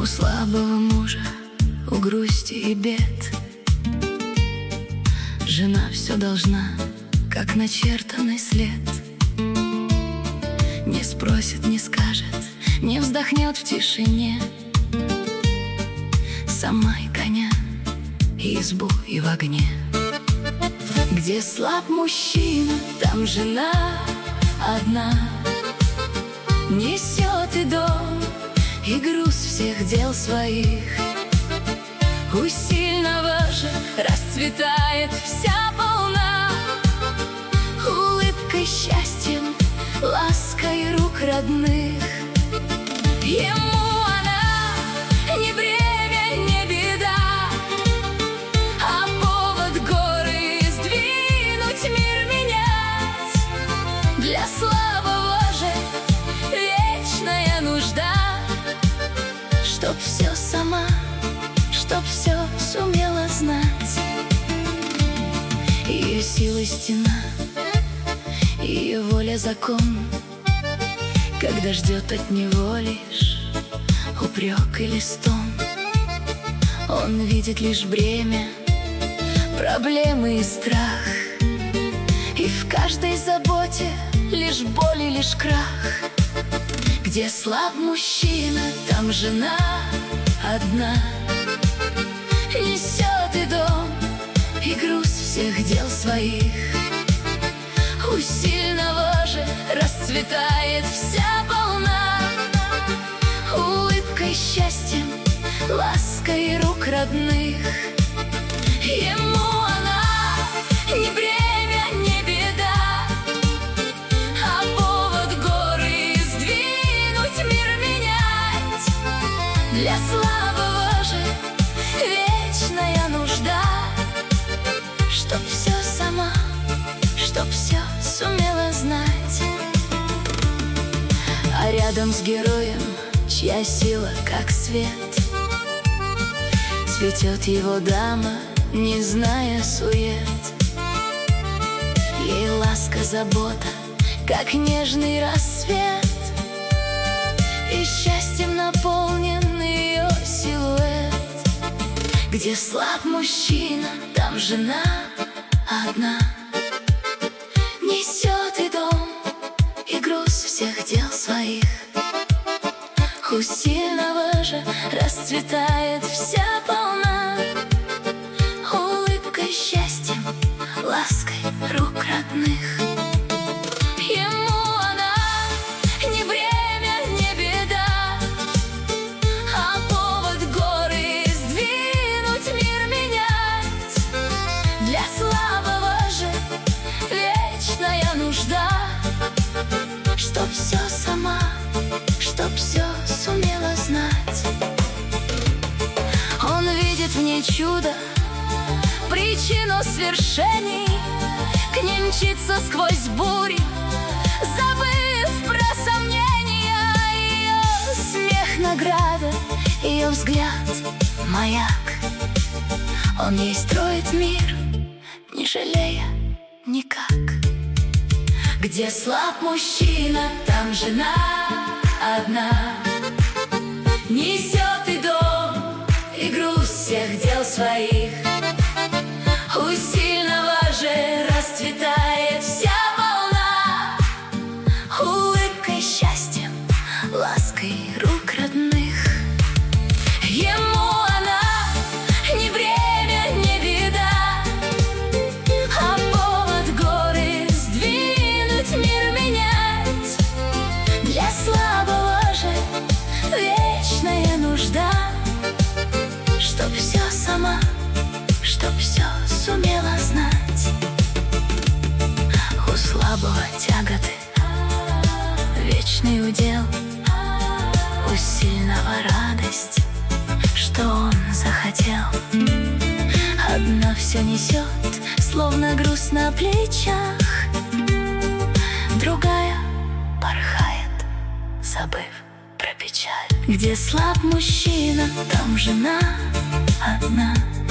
слабого мужа, у грусти и бед жена все должна, как начертанный след. Не спросит, не скажет, не вздохнет в тишине. Сама и коня, и избу, и в огне. Где слаб мужчина, там жена одна несет и дом, и груз всех дел своих. У сильного же расцветает вся полна улыбкой, счастьем, лаской рук родных. Ему она не бремя, не беда, а повод горы сдвинуть, мир менять. Для слабого же вечная нужда, чтоб все сама, чтоб все сумела знать. Ее сила стена, ее воля закон, когда ждет от него лишь упрек или стон. Он видит лишь бремя, проблемы и страх, и в каждой заботе лишь боль и лишь крах. Где слаб мужчина, там жена одна несет и дом, и груз всех дел своих. У сильного же расцветает вся полна улыбкой, счастьем, лаской рук родных. Ему она не бремя, не беда, а повод горы сдвинуть, мир менять. Для слабого же вечная нужда, чтоб все сама, чтоб все сумела знать. А рядом с героем, чья сила как свет, цветет его дама, не зная сует. Ей ласка, забота, как нежный рассвет, и счастьем наполнен ее силуэт. Где слаб мужчина, там жена одна несет и дом, и груз всех дел своих. У сильного же расцветает вся полна улыбкой, счастьем, лаской рук родных. Ему она не бремя, не беда, а повод горы сдвинуть, мир менять. Для слабого же вечная нужда, чтоб все сама, чтоб все сумела знать. Он видит в ней чудо, причину свершений, к ней мчится сквозь бури, забыв про сомнения. Ее смех награда, ее взгляд маяк. Он ей строит мир, не жалея никак. Где слаб мужчина, там жена одна несет и дом, и груз всех дел своих. У сильного же расцветает вся волна улыбкой, счастьем, лаской рук родных. Ему она не бремя, не беда, а повод горы сдвинуть, мир менять. Для слабого же вечная нужда, чтоб все сама, чтоб все сумела знать. У слабого тяготы вечный удел, у сильного радость, что он захотел. Одна все несет, словно груз на плечах, другая порхает, забыв про печаль. Где слаб мужчина, там жена одна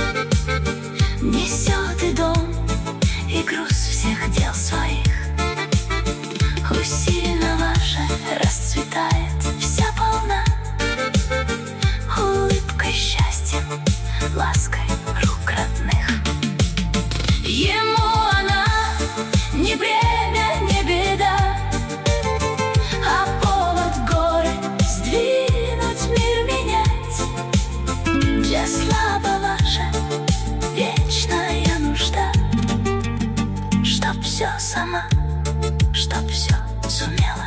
несет и дом, и груз всех дел своих. У сильного же расцветает вся полна сама, чтоб все сумела